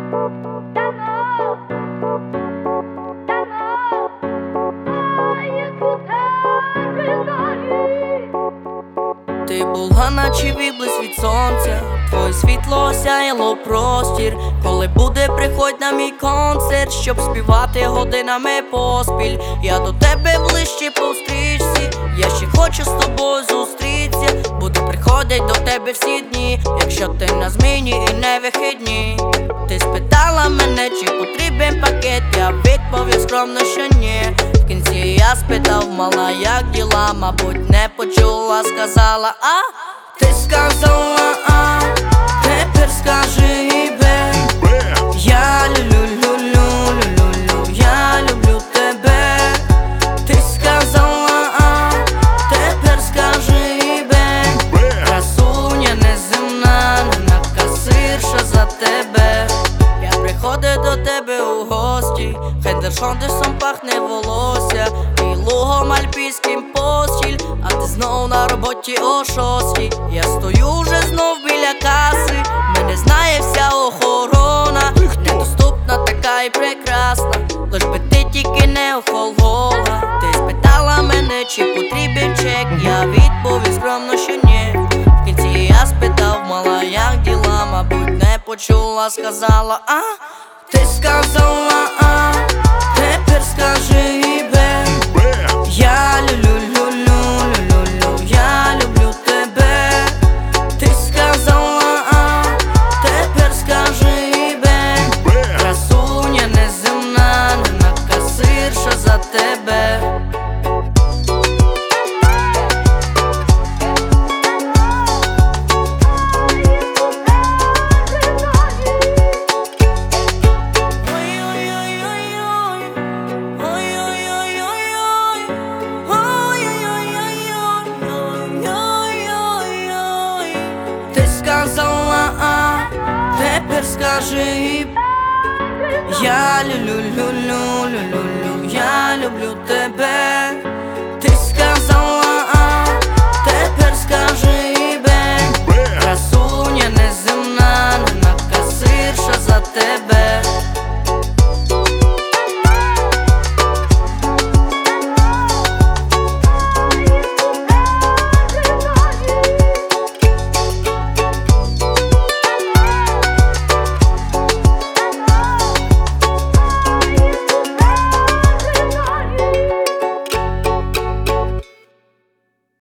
Ти була, наче відблиск від сонця, твоє світло осяяло простір. Коли буде, приходь на мій концерт, щоб співати годинами поспіль. Я до тебе ближче по стрічці, я ще хочу з тобою зустрітися. Буду приходить до тебе всі дні, якщо ти на зміні і не вихідні. Ти спитала мене, чи потрібен пакет, я відповів скромно, що ні. В кінці я спитав, мала, як діла, мабуть, не почула, сказала, а? Ти сказала, а? Тепер скажи бе. Я люблю, я люблю тебе. Ти сказала, а? Тепер скажи бе. Красуня неземна, не накасирша за тебе. Я приходив до тебе у гості, хендершондесом пахне волосся і лугом альпійським постіль. А ти знов на роботі о 6. Я стою вже знов біля каси, мене знає вся охорона. Недоступна така і прекрасна, лиш би ти тільки не охолола. Ти спитала мене, чи потрібен чек, я відповів скромно, що ні. В кінці я спитав, мала, як діла, мабуть, не почула, сказала, а? Ти сказала, а? Тепер скажи бе. Я я люблю тебе. Ти сказала, а? Тепер скажи бе. Красуня неземна, не накасирша за тебе. Сказала, а? Тепер скажи. Я я люблю тебе.